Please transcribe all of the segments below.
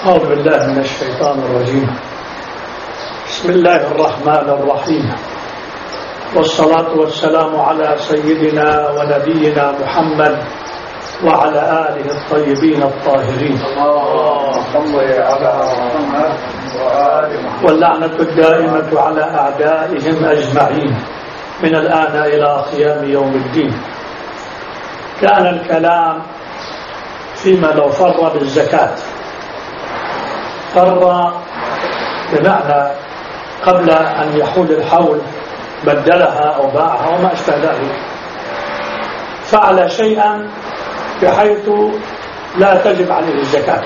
أعوذ بالله من الشيطان الرجيم. بسم الله الرحمن الرحيم، والصلاة والسلام على سيدنا ونبينا محمد وعلى آله الطيبين الطاهرين، واللعنة الدائمة على أعدائهم أجمعين من الآن إلى قيام يوم الدين. كان الكلام فيما لو فر بالزكاة، فر بمعنى قبل أن يحول الحول بدلها أو باعها وما أشبه ذلك، فعل شيئا بحيث لا تجب عليه الزكاة،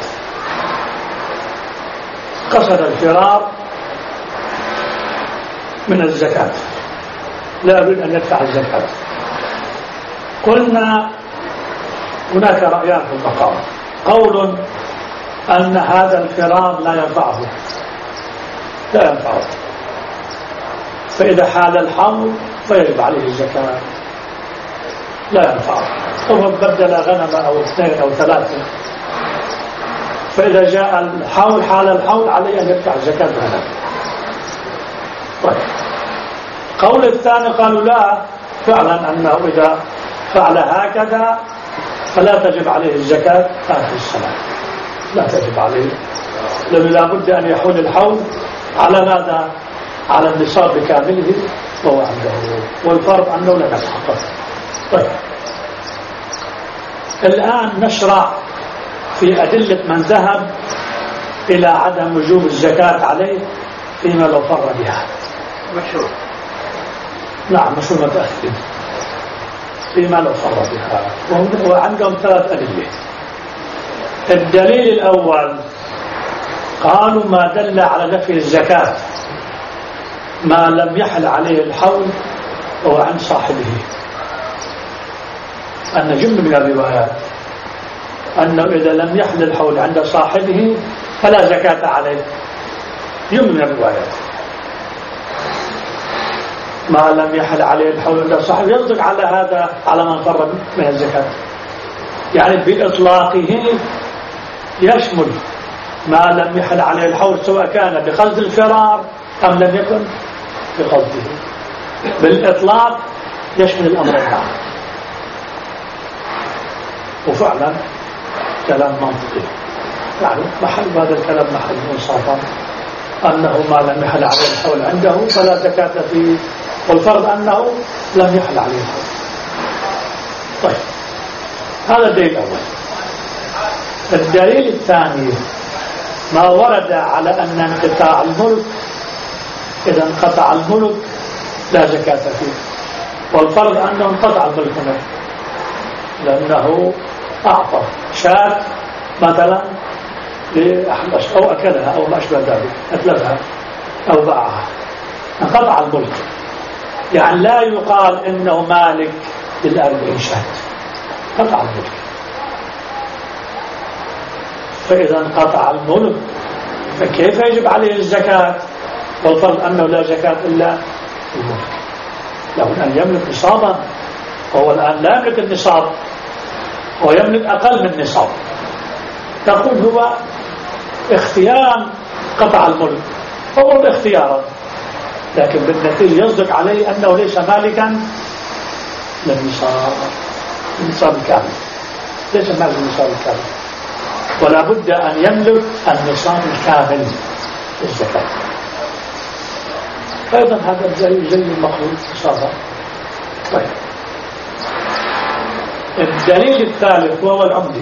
قصد الفرار من الزكاة، لا يريد أن يدفع الزكاة. قلنا هناك رأيان في المقام، قول أن هذا الفرار لا ينفعه، فإذا حال الحول فيجب عليه الزكاة، لا ينفعه. هو بدل غنم أو اثنين أو ثلاثة، فإذا جاء الحول حال الحول عليه أن يدفع زكاة الغنم. طيب، قول الثاني قالوا لا، فعلا أنه إذا فعل هكذا فلا تجب عليه الزكاة آخر السنة، لا تجب عليه، لأنه لا بد أن يحول الحول على ماذا؟ على النصاب بكامله وهو عنده، والفرض أنه لا يتحقق. طيب، الآن نشرع في أدلة من ذهب إلى عدم وجوب الزكاة عليه فيما لو فر بها. مشروع، نعم مشروع متأخر فيما لو فر بها، وعندهم ثلاث أدلة. الدليل الأول قالوا ما دل على نفي الزكاة ما لم يحل عليه الحول وهو عن صاحبه، أن جملة من الروايات أنه إذا لم يحل الحول عند صاحبه فلا زكاة عليه، جملة من الروايات. ما لم يحل عليه الحول عند صاحبه يصدق على هذا، على من فر من الزكاة، يعني بإطلاقه يشمل ما لم يحل عليه الحول سواء كان بقصد الفرار أم لم يكن بقصده، بالإطلاق يشمل الأمرين معا. وفعلا كلام منطقي، يعني محل هذا الكلام محل منصافا، أنه ما لم يحل عليه الحول عنده فلا زكاة فيه، والفرض أنه لم يحل عليه الحول. طيب، هذا الدليل الأول. الدليل الثاني ما ورد على أن انقطاع الملك، إذا انقطع الملك لا زكاة فيه، والفرض أنه انقطع الملك منه، لأنه أعطى شاة مثلا لأحد أو أكلها أو ما أشبه ذلك، أتلفها أو باعها، انقطع الملك. يعني لا يقال إنه مالك لل40 شاة، انقطع الملك. فإذا انقطع الملك فكيف يجب عليه الزكاة؟ والفرض أنه لا زكاة إلا الملك، لابد أن يملك نصابا، وهو الآن لا يملك النصاب، هو يملك أقل من النصاب. تقول هو اختيار قطع الملك، هو اختيارا، لكن بالنتيجة يصدق عليه أنه ليس مالكا للنصاب الكامل، ليس مالك للنصاب الكامل، ولا بد أن يملك النصاب الكامل للزكاة. أيضا هذا زي المقبول نصابا. طيب، الدليل الثالث وهو العمدة.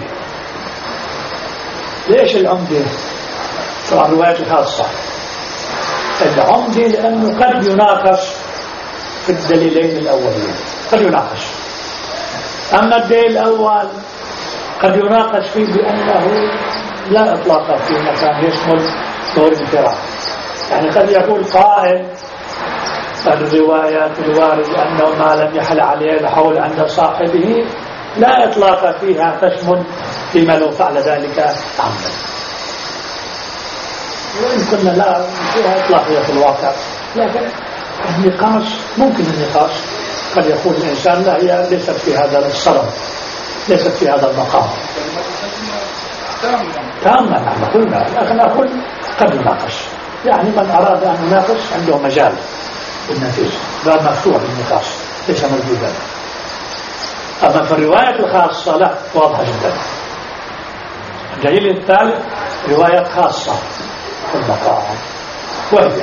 ليش العمدة؟ طبعا رواية خاصة. العمدة لأنه قد يناقش في الدليلين الأولين، قد يناقش. أما الدليل الأول قد يناقش فيه بأنه لا إطلاق فيه مكان يشمل دور الفرار، يعني قد يقول قائل الروايات الواردة أنه ما لم يحل عليه الحول عند صاحبه لا إطلاق فيها تشمل فيما لو فعل ذلك عمدا، وإن كنا لا فيها إطلاقية في الواقع، لكن النقاش ممكن النقاش قد يقول الإنسان لا، هي ليست في هذا الصرم، ليست في هذا المقام. تاما نحن قلنا، لكن أقول قد يناقش، يعني من أراد أن يناقش عنده مجال بالنتيجة، باب مفتوح للنقاش ليس موجودا. أما في الرواية الخاصة لا، واضحة جدا. الدليل الثالث رواية خاصة في المقام، وهي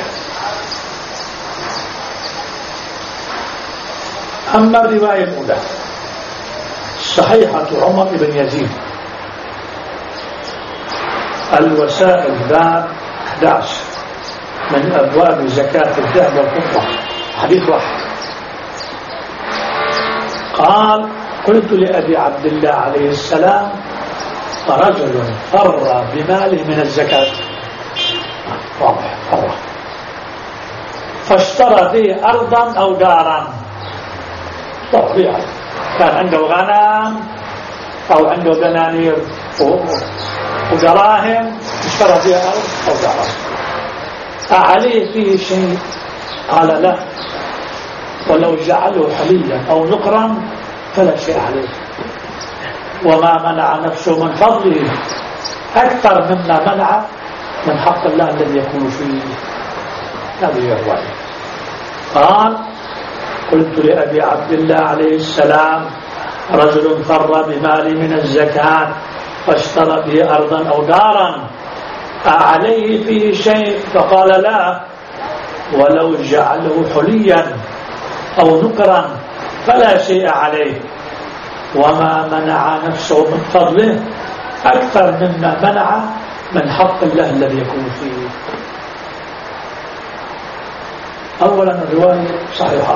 أما الرواية الأولى صحيحة عمر بن يزيد الوسائل باب 11 من أبواب زكاة الذهب والفضة، حديث واحد. قال: قلت لأبي عبد الله عليه السلام: رجل فر بماله من الزكاة، واضح، فر، فاشترى به أرضا أو دارا، طبيعي كان عنده غنم أو عنده دنانير ودراهم، اشترى بها أرض أو دارا، أعليه فيه شيء؟ قال: لا، ولو جعله حليا أو نقرا فلا شيء عليه، وما منع نفسه من فضله أكثر مما منع من حق الله الذي يكون فيه. هذه الرواية. قال: قلت لأبي عبد الله عليه السلام: رجل فر بمال من الزكاة فاشترى به أرضا أو دارا، أعليه فيه شيء؟ فقال: لا، ولو جعله حليا أو نقرا فلا شيء عليه، وما منع نفسه من فضله أكثر مما منع من حق الله الذي يكون فيه. أولا الرواية صحيحة،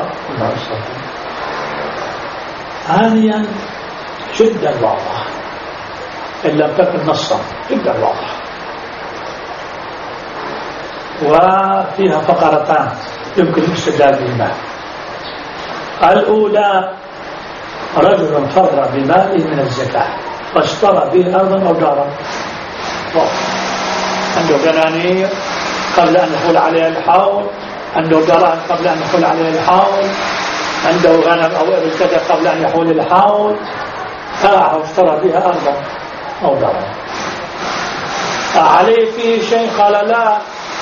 ثانيا جدا واضحة، إن لم تكن نصا جدا واضحة، وفيها فقرتان يمكن الاستدلال بهما. الأولى: رجل فر بماله من الزكاة واشترى به أرضا أو دارا، عنده دنانير قبل أن يحول عليها الحول، عنده دراهم قبل أن يحول عليها الحول، عنده غنم أو إبل كذا قبل أن يحول الحول، فاشترى بها أرضا أو دارا، عليه فيه شيء؟ قال: لا.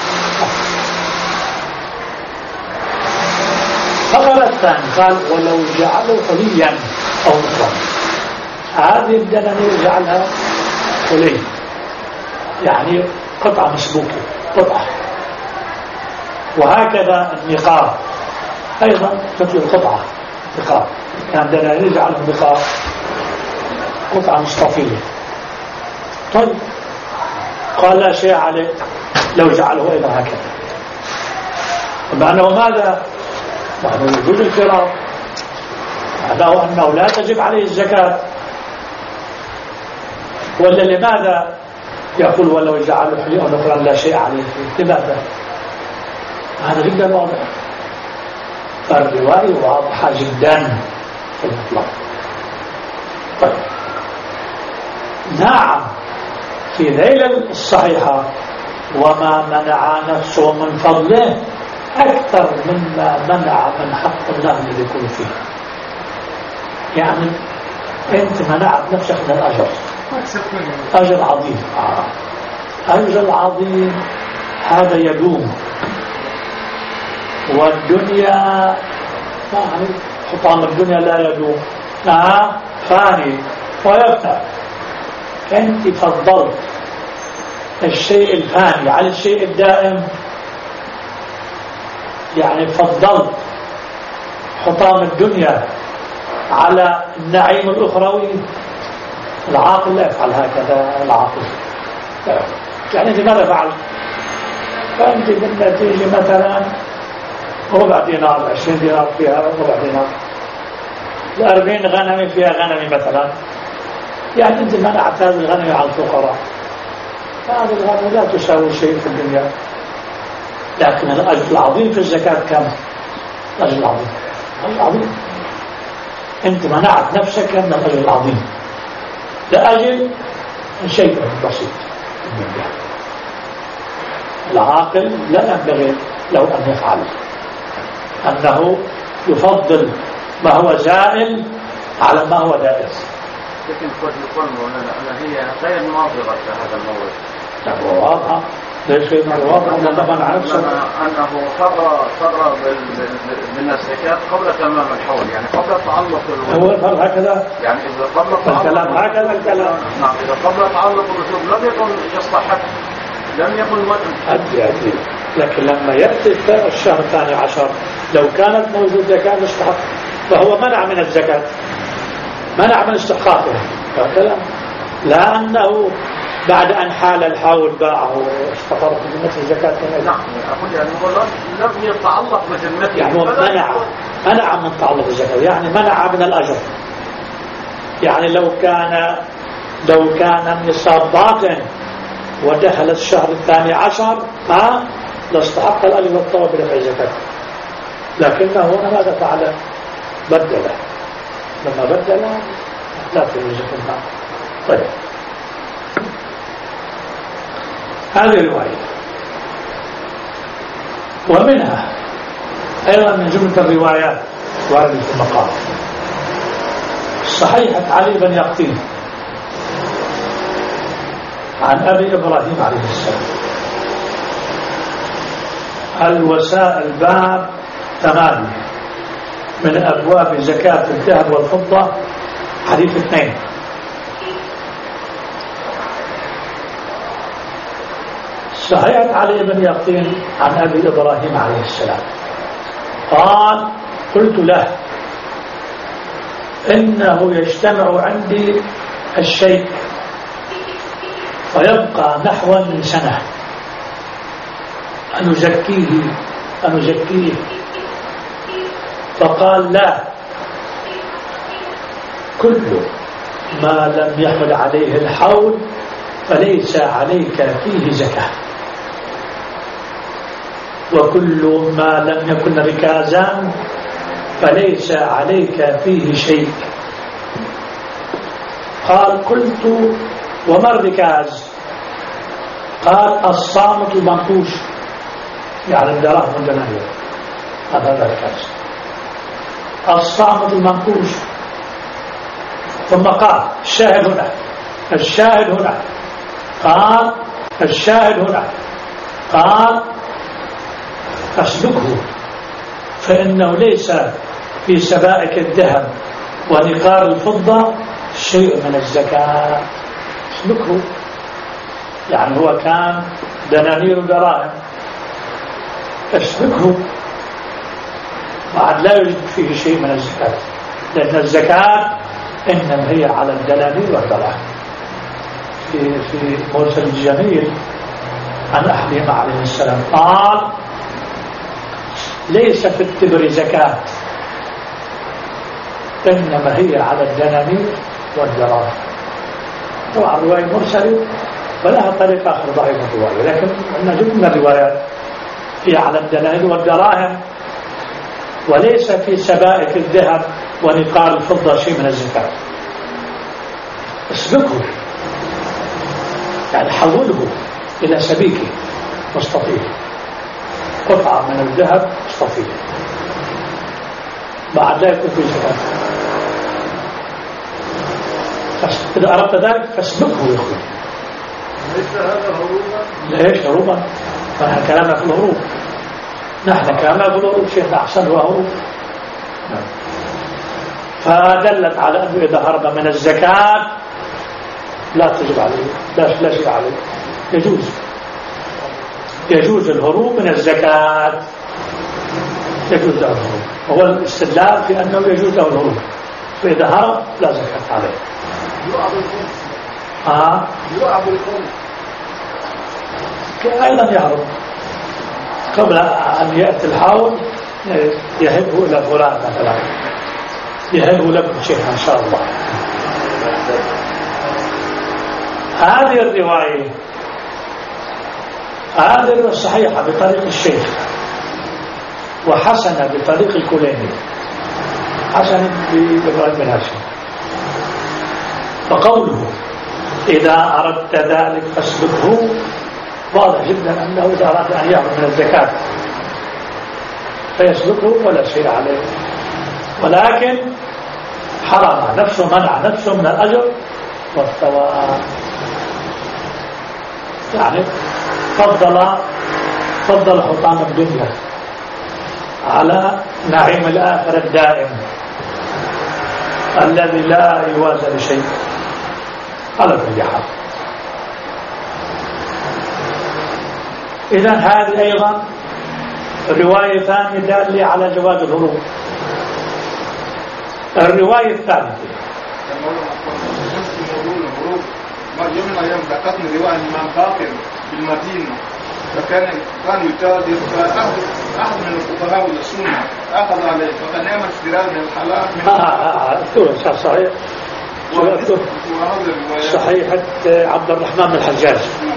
فقال الثاني، قال: ولو جعله حليا أو نقرا، هذه الدنانير جعلها حلي، يعني قطعة مسبوكة، قطعة، وهكذا النقاب أيضا تطلع قطعة نقاب، يعني دنانير جعلها نقاب، قطعة مصطفية. طيب، قال: لا شيء عليه لو جعله أيضا هكذا، معناه ماذا؟ معناه وجود الفرار، معناه أنه لا تجب عليه الزكاة. ولا لماذا يقول ولو جعله حلي أو نقرا لا شيء عليه؟ لماذا؟ هذا جدا واضح، الرواية واضحة جدا في المطلق. طيب، نعم، في ليلة الصحيحة: وما منع نفسه من فضله أكثر مما منع من حق الله الذي يكون فيه. يعني أنت منعت نفسك من الأجر، أجر عظيم، أجر عظيم، هذا يدوم، والدنيا حطام الدنيا لا يدوم، فاني ويفتح. أنت فضلت الشيء الفاني على الشيء الدائم، يعني فضلت حطام الدنيا على النعيم الأخروي. العاقل لا يفعل هكذا، العاقل لا يفعل. يعني أنت ماذا فعلت؟ فأنت بالنتيجة مثلا ربع دينار، 20 دينار فيها ربع دينار، 40 غنم فيها غنم مثلا، يعني أنت منعت هذه الغنم على الفقراء، هذه الغنم لا تساوي شيء في الدنيا، لكن الأجر العظيم في الزكاة كم؟ الأجر العظيم، الأجر العظيم، أنت منعت نفسك من الأجر العظيم لأجل شيء بسيط في الدنيا. العاقل لا ينبغي لو أن يفعل أنه يفضل ما هو زائل على ما هو دائم، لكن قد يقول أن هي غير ناظرة لهذا المورد. واضحة. ليش غير واضحة؟ أنه فر من الزكاة قبل تمام الحول، يعني قبل تعلق هو الفرق هكذا، يعني إذا قبل الكلام هكذا الكلام. نعم، إذا قبل تعلق الوجوب لم يكن يستحق، لم يكن أدي. لكن لما يأتي الشهر 12 لو كانت موجودة كان يستحق، فهو منع من الزكاة، منع من استحقاقها. هكذا لا أنه بعد أن حال الحول باعه واستقر بذمة الزكاة. نعم، أقول يعني هو لم يتعلق بذمته، يعني هو منع من تعلق الزكاة، يعني منع من الأجر. يعني لو كان النصاب باق ودخل الشهر 12 لاستحق الأجر والثواب بدفع الزكاة، لكنه هنا ماذا فعل؟ بدله. لما بدله لا في الزكاة. طيب، هذه الرواية. ومنها أيضا من جملة الروايات واردة في المقام صحيحة علي بن يقطين عن أبي إبراهيم عليه السلام، الوسائل باب 8 من أبواب زكاة الذهب والفضة، حديث 2. صحيحة علي بن يقطين عن أبي إبراهيم عليه السلام قال: قلت له إنه يجتمع عندي الشيء فيبقى نحو من سنة أنزكيه. فقال: لا، كل ما لم يحل عليه الحول فليس عليك فيه زكاة، وكل ما لم يكن ركازا فليس عليك فيه شيء. قال: قلت: وما الركاز؟ قال: الصامت المنقوش، يعني الدراهم والدنانير، هذا الركاز، الصامت المنقوش. ثم قال: الشاهد هنا قال: الشاهد هنا قال: فاسلكه، فإنه ليس في سبائك الذهب ونقار الفضة شيء من الزكاة. اسلكه يعني هو كان دنانير ودراهم، اسلكه بعد لا يوجد فيه شيء من الزكاة، لأن الزكاة إنما هي على الدنانير والدراهم. في مرسل الجميل عن أحدهم عليه السلام قال: ليس في التبر زكاة، إنما هي على الدنانير والدراهم. طبعا رواية مرسلة ولها طريقة آخر ضعيفة الرواية، لكن نجد من الروايات هي على الدنانير والدراهم، وليس في سبائك الذهب ونقار الفضة شيء من الزكاة. اسبقه يعني حوله إلى سبيك مستطيل، قطعة من الذهب مستطيل، بعد لا يكون في زكاة. إذا أردت ذلك فاسبقه يا أخوي. ليس هذا هروبا؟ ليش هروبا؟ فنحن كلامنا في الهروب، نحن كلامنا في الهروب، شيخنا أحسن هو هروب. فدلت على أنه إذا هرب من الزكاة لا تجب عليه، لا شيء عليه، يجوز الهروب من الزكاة، يجوز له الهروب. هو الاستدلال في أنه يجوز له الهروب، فإذا هرب لا زكاة عليه. يعب الخمس أيضا يهرب قبل أن يأتي الحاول، يهبه إلى فلان مثلا، يهبه لكم شيخ إن شاء الله. هذه الرواية هذه الصحيحة بطريق الشيخ، وحسنة بطريق الكليني، حسن بإبراهيم بن هاشم. فقوله إذا أردت ذلك فاسلكه واضح جدا أنه إذا أراد أن يأخذ من الزكاة فيسلكه ولا شيء عليه، ولكن حرم نفسه منع نفسه من الأجر والثواب، يعني فضل حطام الدنيا على نعيم الآخرة الدائم الذي لا يوازى بشيء على كل حال. إذن هذه أيضا رواية ثانية دالة على جواز الهروب. الرواية الثالثة يوم من الأيام ذكرتني رواية الإمام باقر بالمدينة، فكان يتاجر، فأحد من الفقهاء والسنة أخذ عليه، فكان يعمل اشتراك من الحلال من صحيح. صحيحة عبد الرحمن بن الحجاج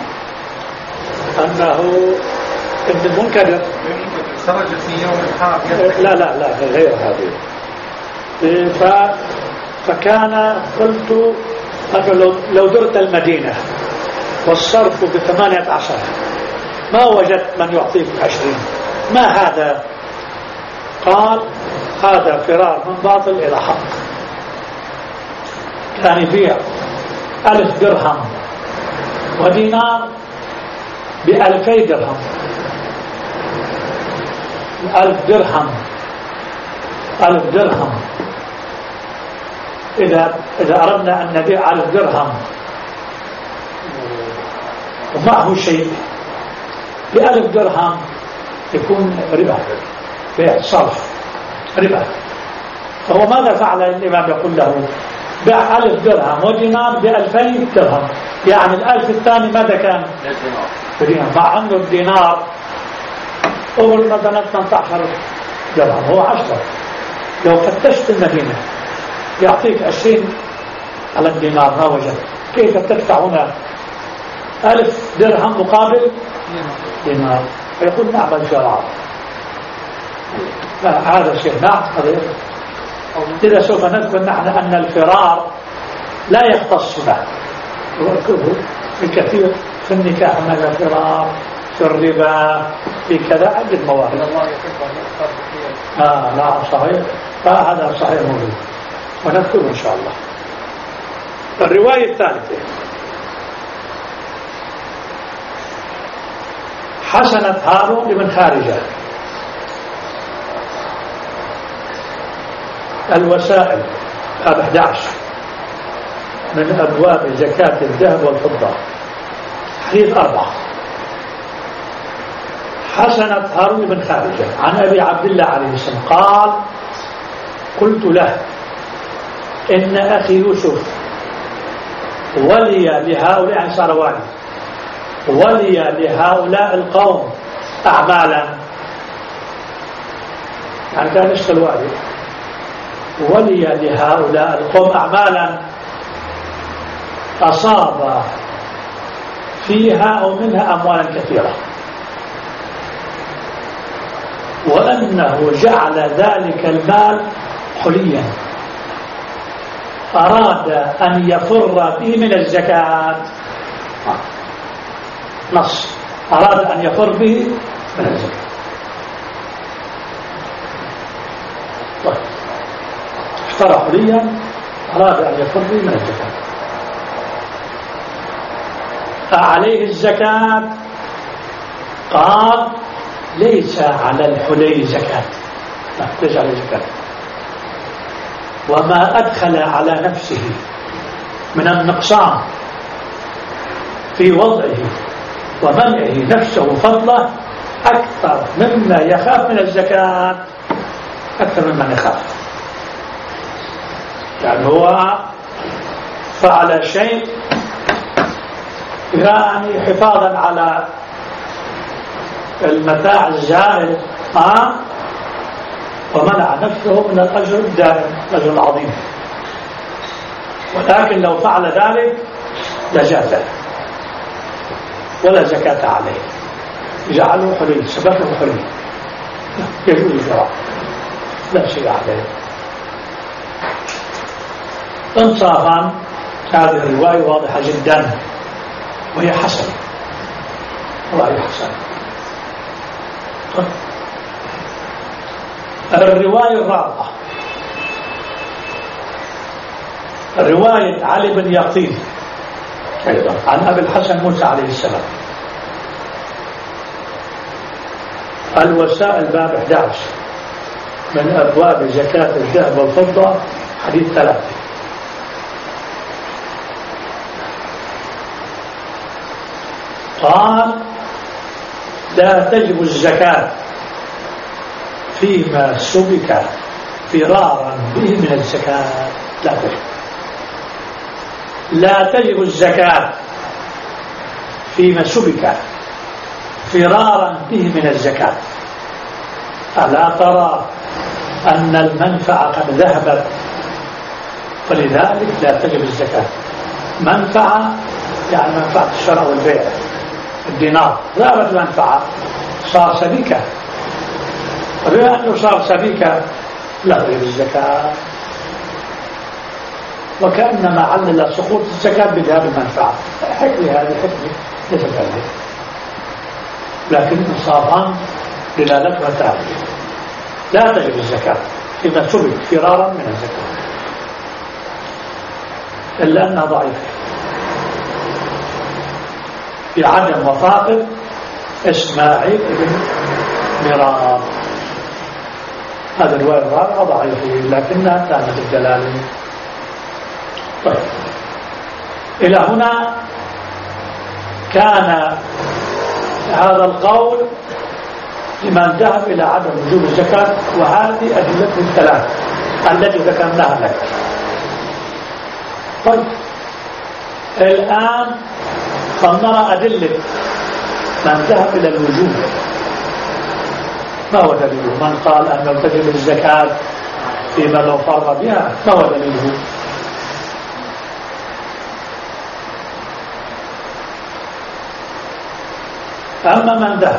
أنه ابن المنكدر خرج في يوم الحرب. لا غير هذه. فكان قلت لو درت المدينة والصرف ب18 ما وجدت من يعطيك 20، ما هذا؟ قال هذا فرار من باطل إلى حق. كان يبيع 1000 درهم ودينار ب2000 درهم. 1000 درهم إذا أردنا أن نبيع 1000 درهم ومعه شيء ب1000 درهم يكون ربا، بيع صرف ربا. فهو ماذا فعل الإمام؟ يقول له بيع 1000 درهم ودينار ب2000 درهم، يعني 1000 الثاني ماذا كان؟ دينار، مع أنه الدينار أول مثلا 18 درهم هو 10. لو فتشت المدينة يعطيك 20 على الدينار ما وجد، كيف تدفع هنا 1000 درهم مقابل دينار؟ فيقول نعمل شرعا. هذا شيء نعم. إذا سوف نذكر نحن أن الفرار لا يختص به، في كثير في النكاح هناك فرار، في الربا، في كذا عدة مواهب. نعم صحيح، فهذا صحيح موجود ونذكره إن شاء الله. الرواية الثالثة حسنة هارون بن خارجة الوسائل باب 11 من أبواب زكاة الذهب والفضة، حديث 4. حسنة هارون بن خارجة عن أبي عبد الله عليه السلام قال قلت له إن أخي يوسف ولي لهؤلاء، يعني صار والي، ولي لهؤلاء القوم أعمالا، يعني كان يشتغل والي، ولي لهؤلاء القوم أعمالا أصاب فيها أو منها أموالا كثيرة، وأنه جعل ذلك المال حليا أراد أن يفر به من الزكاة. نص أراد أن يفر به من الزكاة. طيب اشترى حليا أراد أن يفر به من الزكاة. عليه الزكاة؟ قال ليس على الحلي زكاة، لا ليس عليه زكاة. وما أدخل على نفسه من النقصان في وضعه ومنعه نفسه فضله أكثر مما يخاف من الزكاة، أكثر مما يخاف. يعني هو فعل شيء يعني حفاظا على المتاع الزائد ومنع نفسه من الأجر الدائم، الأجر العظيم. ولكن لو فعل ذلك لجاز ولا زكاة عليه، جعله حلي، سببه حلي، يجوز الزراعة، لا شيء عليه. انصافا هذه الرواية واضحة جدا وهي حسنة، وهي حسنة. الرواية الرابعة رواية علي بن يقين أيضا عن أبي الحسن موسى عليه السلام. الوسائل باب 11 من أبواب زكاة الذهب والفضة حديث 3. قال لا تجب الزكاة فيما سبك فرارا به من الزكاة. لا تجب الزكاة فيما سبك فرارا به من الزكاة. ألا ترى أن المنفعة قد ذهبت فلذلك لا تجب الزكاة. منفعة يعني منفعة الشراء والبيع، الدينار ذهبت المنفعة صار سبيكة، فبما أنه صار سبيكة لا تجب الزكاة. وكأنما علل سقوط الزكاة بذهاب المنفعة. حكمي هذه حكمي ليس كذلك، لكن صار دلالتها تالية. لا تجب الزكاة فيما سبك فرارا من الزكاة إلا أنها ضعيفة بعدم وفاق إسماعيل بن مرار. هذا الرواية الرابعة ضعيفة لكنها كانت الدلالة. طيب إلى هنا كان هذا القول لمن ذهب إلى عدم وجوب الزكاة، وهذه أدلته الثلاث التي ذكرناها لك. طيب الآن فنرى أدلة من ذهب إلى الوجوب. ما هو دليله؟ من قال أنه تجب الزكاة فيما لو فرض بها، ما هو دليله؟ أما من ذهب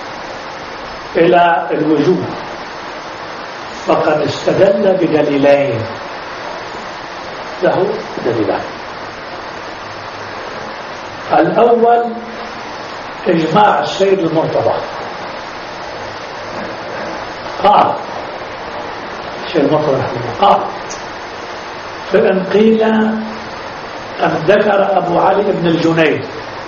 إلى الوجوب فقد استدل بدليلين، له دليلان. الأول إجماع السيد المرتضى. قال السيد المرتضى رحمه الله قال فإن قيل أن ذكر أبو علي بن الجنيد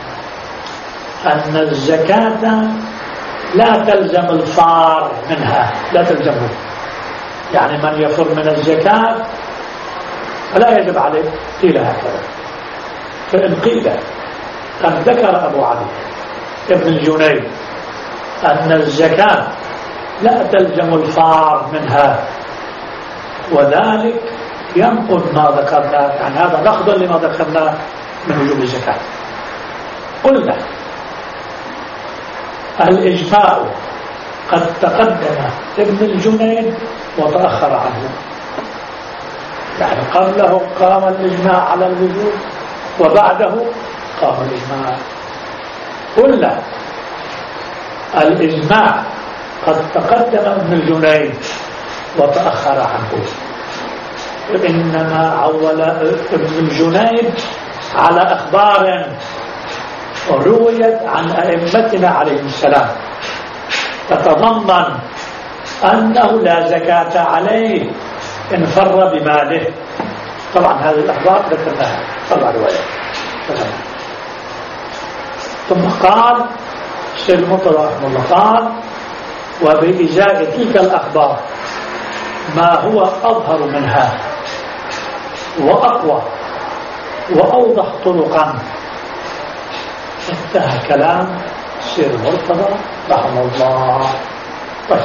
أن الزكاة لا تلزم الفار منها، لا تلزمه، يعني من يفر من الزكاة فلا يجب عليه، قيل هكذا. فإن قيل أن ذكر أبو علي ابن الجنيد أن الزكاة لا تلزم الفار منها وذلك ينقض ما ذكرناه، يعني هذا نقضا لما ذكرناه من وجوب الزكاة. قلنا الإجماع قد تقدم ابن الجنيد وتأخر عنه، يعني قبله قام الإجماع على الوجوب وبعده قام الإجماع. قلنا الإجماع قد تقدم ابن الجنيد وتأخر عنه، إنما عول ابن الجنيد على أخبار رويت عن أئمتنا عليهم السلام تتضمن أنه لا زكاة عليه إن فر بماله. طبعا هذه الأخبار ذكرناها طبعا رواية. ثم قال السيد المرتضى رحمه الله قال وبإزاء تلك الأخبار ما هو أظهر منها وأقوى وأوضح طرقا. انتهى كلام السيد المرتضى رحمه الله. طيب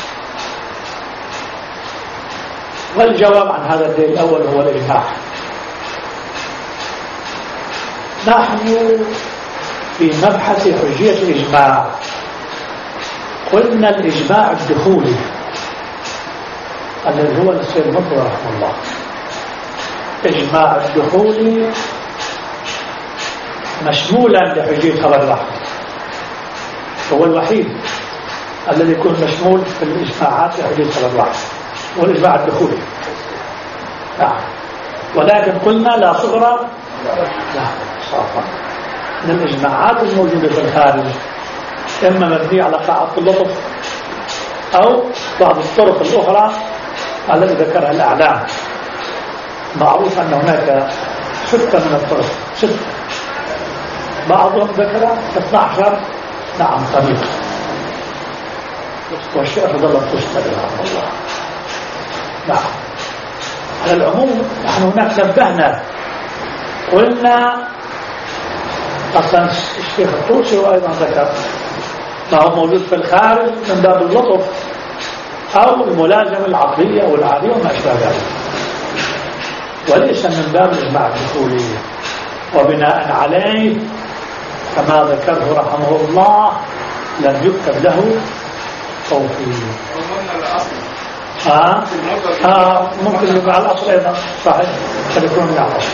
والجواب عن هذا الدليل الأول هو الإجماع. نحن في مبحث حجية الإجماع قلنا الإجماع الدخولي الذي هو السيد المرتضى رحمه الله. إجماع الدخولي مشمولا لحجية خبر الواحد، هو الوحيد الذي يكون مشمول في الإجماعات لحجية خبر الواحد، هو الإجماع الدخولي. ولكن قلنا لا صغرى لا صافا من الإجماعات الموجودة في الخارج إما مبنية على قاعدة اللطف أو بعض الطرق الأخرى التي ذكرها الأعلام. معروف أن هناك 6 من الطرق، 6 بعضهم ذكر 12 نعم طريق، والشيء أفضل أن تشتري رحمه الله. نعم على العموم نحن هناك نبهنا قلنا أصلا الشيخ الطوسي وأيضا ذكر ما هو موجود في الخارج من باب اللطف أو الملازمة العقلية أو العادية وما أشبه ذلك، وليس من باب الإجماع الدخولي. وبناء عليه كما ذكره رحمه الله لم يكتب له توفيق. ممكن يبقى على الأصل أيضا صحيح، قد يكون من الأصل.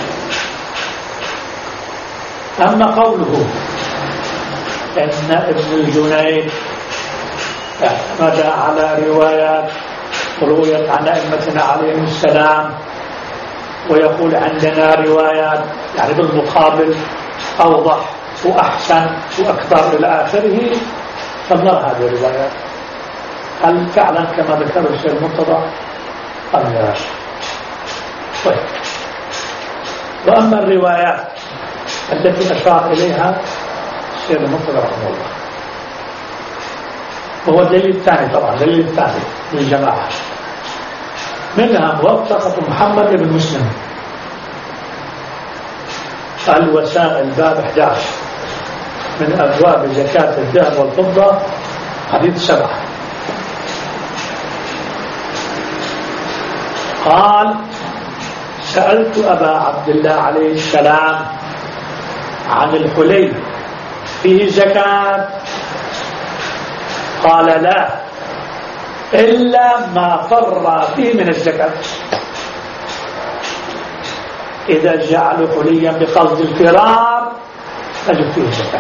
أما قوله إن ابن الجنيد اعتمد على روايات رويت عن أئمتنا عليهم السلام ويقول عندنا روايات يعني بالمقابل أوضح وأحسن وأكثر إلى آخره، فنرى هذه الروايات هل فعلا كما ذكر الشيخ المرتضى أم لا؟ طيب، وأما الروايات التي أشار إليها الشيخ المرتضى رحمه الله وهو الدليل الثاني، طبعا الدليل الثاني للجماعة، منها موثقة محمد بن مسلم الوسائل باب 11 من أبواب زكاة الذهب والفضة حديث 7. قال سألت أبا عبد الله عليه السلام عن الحلي فيه زكاة؟ قال لا إلا ما فر فيه من الزكاة. إذا جعل حليا بقصد الفرار فجب فيه الزكاة.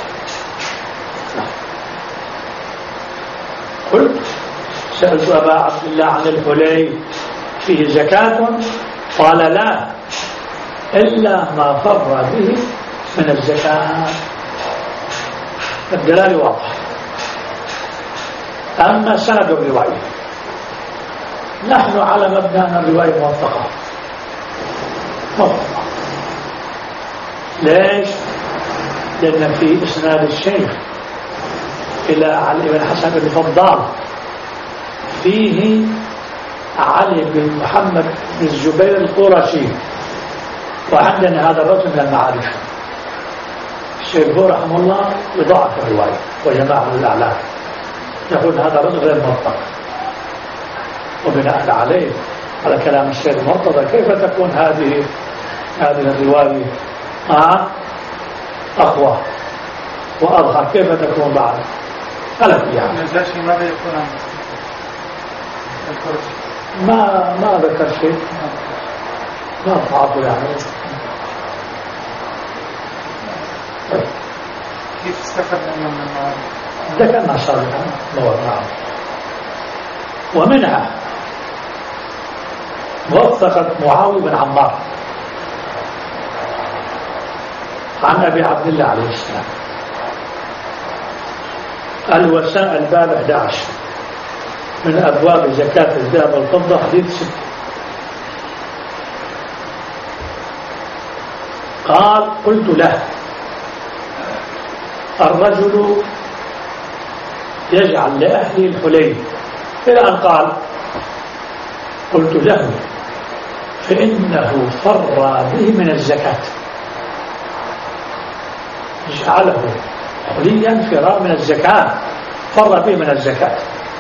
قلت سألت أبا عبد الله عن الحلي فيه زكاة؟ قال لا إلا ما فر به من الزكاة. الدلالة واضحة. أما سند الرواية نحن على مبنى أن الرواية موثقة. ليش؟ لأن في إسناد الشيخ إلى علي بن حسن بن فضال فيه علي بن محمد بن الزبير القرشي، وعندنا هذا الرجل من المعارف. الشيخ رحمه الله يضاعف الرواية وجماعة الأعلام يقول هذا الرجل غير موثق، وبناء عليه على كلام الشيخ المرتضى كيف تكون هذه الرواية أقوى وأظهر؟ كيف تكون بعد؟ ألا يعني ماذا يكون ما ذكر شيء، ما ضعفه يعني. كيف استفدنا من المعارف؟ ذكرنا سابقا. نعم. ومنها موثقة معاوية بن عمار عن أبي عبد الله عليه السلام الوسائل باب 11 من أبواب زكاة الذهب والفضة حديث 6. قال قلت له الرجل يجعل لأهله الحلي إلى أن قال قلت له فإنه فر به من الزكاة، جعله حليا فرار من الزكاة، فر به من الزكاة.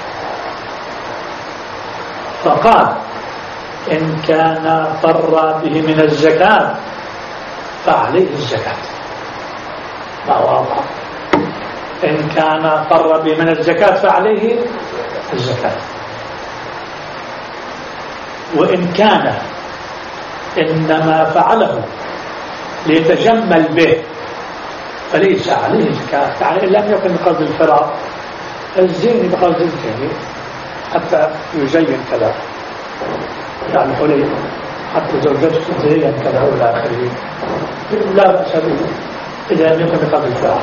فقال إن كان فر به من الزكاة فعليه الزكاة. ما واضح؟ إن كان فر به من الزكاة فعليه الزكاة، وإن كان إنما فعله ليتجمل به فليس عليه زكاة. يعني إن لم يكن بقصد الفرار، الزين بقصد الزين حتى يزين كذا، يعني حلي حتى زوجته تزين كذا وإلى آخره، لا بأس به إذا لم يكن بقصد الفرار.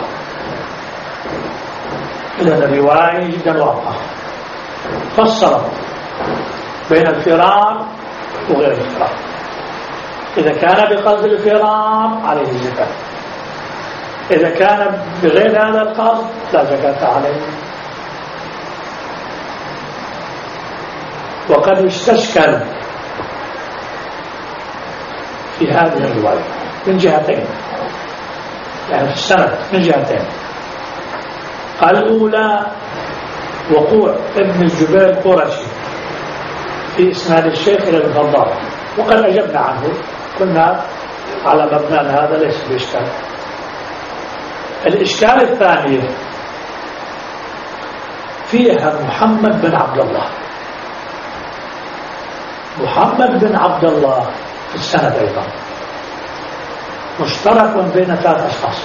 إذن الرواية جدا واضحة، فصلت بين الفرار وغير الفرار. إذا كان بقصد الفرار عليه الزكاة، إذا كان بغير هذا القصد لا زكاة عليه. وقد يستشكل في هذه الرواية من جهتين، يعني في السند من جهتين. الأولى وقوع ابن الزبير القرشي في إسناد الشيخ إلى الفضال، وقد أجبنا عنه، كنا على مبنى هذا ليس بإشكال. الإشكال الثاني فيها محمد بن عبد الله. محمد بن عبد الله في السند أيضا مشترك بين 3 أشخاص: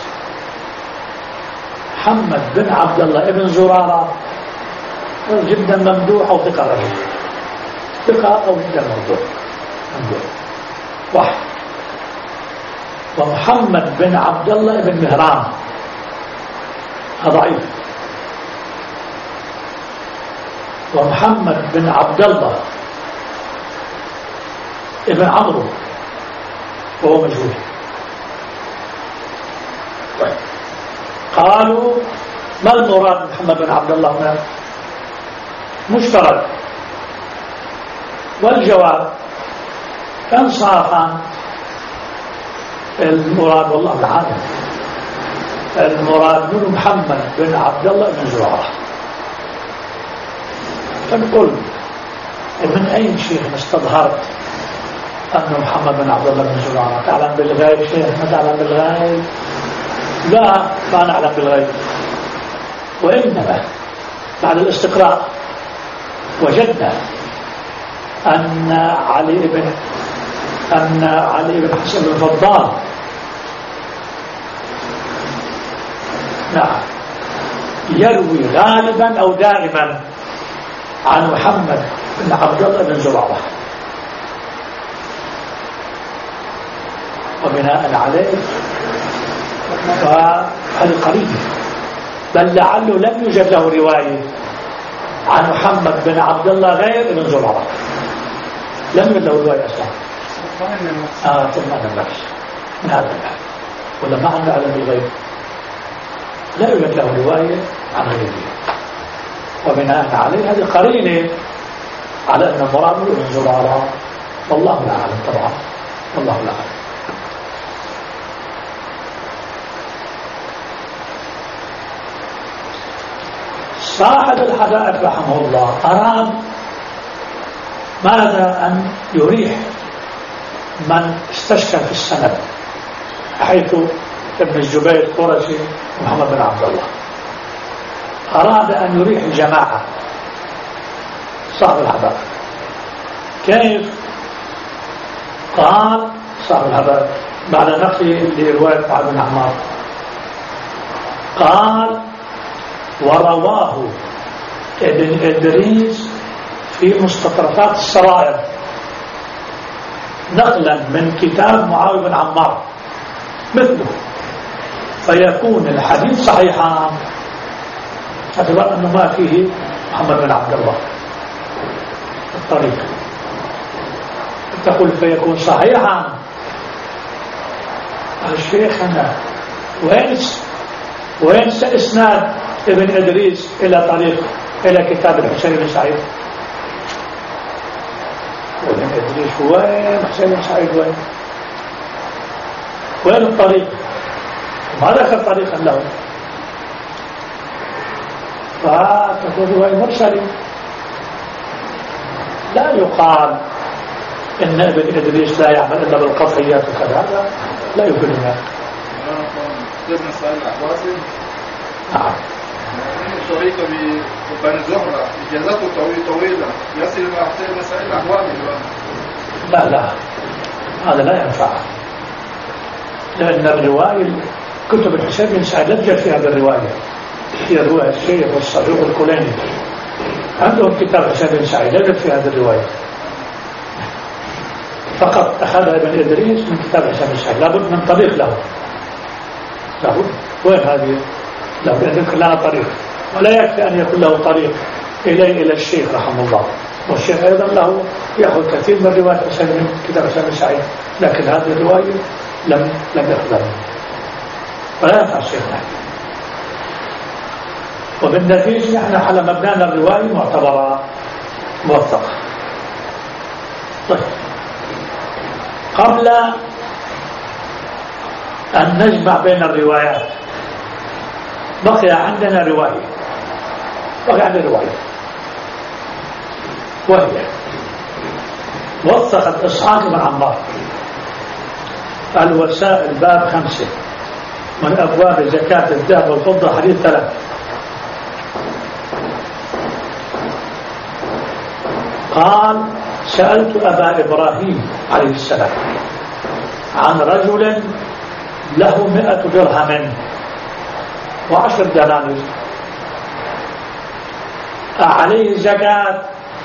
محمد بن عبد الله ابن زرارة جدا ممدوح أو ثقة رجل، ثقة أو جدا ممدوح واحد. ومحمد بن عبد الله بن مهران ضعيف. ومحمد بن عبد الله ابن عمرو وهو مجهول. طيب قالوا ما المراد محمد بن عبد الله هنا؟ مشترك. والجواب انصافا المراد والله العالم المراد من محمد بن عبد الله بن زرارة. فنقول من أي شيء استظهرت أن محمد بن عبد الله بن زرارة؟ تعلم بالغيب شيء؟ ما تعلم بالغيب؟ لا، ما نعلم بالغيب. وإنما بعد الاستقراء وجدنا أن علي بن حسن بن فضال نعم يروي غالبا أو دائما عن محمد بن عبد الله بن زرارة، وبناء عليه فهذا قريب، بل لعله لم يوجد له رواية عن محمد بن عبد الله غير بن زرارة، لم يوجد له رواية أصلا. ثم النفس من هذا الباب، ولا ما عنده علم الغيب، لا يوجد له رواية عن غيره، وبناء عليه هذه قرينة على أن مراد بن زرارة. والله لا أعلم طبعا، والله لا أعلم. صاحب الحدائق رحمه الله أراد ماذا أن يريح من استشكل في السند، حيث ابن الزبير القرشي ومحمد بن عبد الله، أراد أن يريح الجماعة صاحب الحدائق. كيف؟ قال صاحب الحدائق بعد نقله لرواية معاذ بن عمار، قال: ورواه ابن إدريس في مستطرفات السرائر نقلا من كتاب معاذ بن عمار مثله، فيكون الحديث صحيحا اعتبار أنه ما فيه محمد بن عبد الله الطريق. تقول فيكون صحيحا. الشيخنا وين إسناد ابن إدريس إلى طريق إلى كتاب الحسين بن سعيد؟ ابن إدريس وين حسين بن سعيد؟ وين الطريق؟ ما ذكر طريقا له، فتكون رواية مرسلة. لا يقال إن ابن إدريس لا يعمل إلا بالقطعيات وكذا، لا يقولنا. ابن سعيد الأحوازي نعم شريك ببني زهرة إجازته طويلة يصل مع حسين بن سعيد الأحوازي. لا هذا لا ينفع، لأن الرواية كتب الحسين بن سعيد لا توجد فيها بالرواية، هي رواية الشيخ والصدوق الكليني، عندهم كتاب حسين بن سعيد لا توجد فيها هذه الرواية، فقط أخذها ابن إدريس من كتاب حسين بن سعيد، لابد من طريق له، لابد. وين هذه؟ لابد أن يكون لنا طريق، ولا يكفي أن يكون له طريق إلى الشيخ رحمه الله، والشيخ أيضا له يأخذ كثير من رواية حسين من كتاب حسين بن سعيد، لكن هذه الرواية لم يأخذها منه ولا ينفع الشيخ معي. وبالنتيجة نحن على مبنانا الرواية معتبرة موثقة. طيب، قبل أن نجمع بين الروايات بقي عندنا رواية، وهي وثقت إسحاق بن عمار الوسائل باب 5 من أبواب زكاة الذهب والفضة حديث 3. قال: سألت أبا إبراهيم عليه السلام عن رجل له 100 درهم و10 دنانير أعليه زكاة؟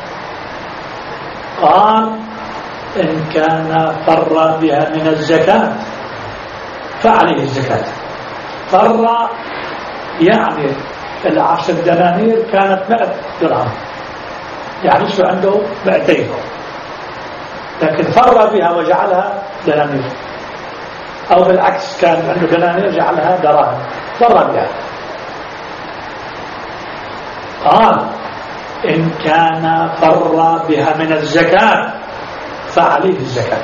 قال: إن كان فر بها من الزكاة فعليه الزكاة. فر يعني 10 دنانير كانت 100 درهم، يعني شو عنده 200، لكن فر بها وجعلها دنانير، أو بالعكس كان عنده دنانير جعلها دراهم، فر بها. قال: إن كان فر بها من الزكاة فعليه الزكاة.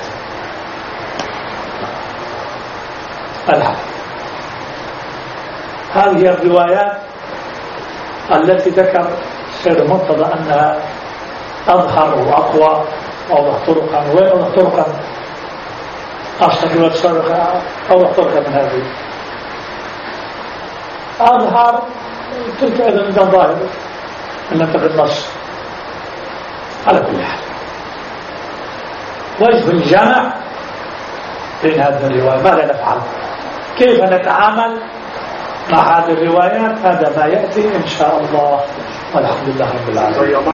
هذه الروايات التي ذكر السيد المرتضى أنها أظهر وأقوى أوضح طرقا. وين أوضح طرقا؟ أصلا رواية سابقة أوضح طرقا من هذه. أظهر تلك أيضا من ظاهر من نتبع النص. على كل حال، وجه الجمع بين هذه الرواية ماذا نفعل؟ كيف نتعامل مع هذه الروايات؟ هذا ما يأتي إن شاء الله، والحمد لله رب العالمين.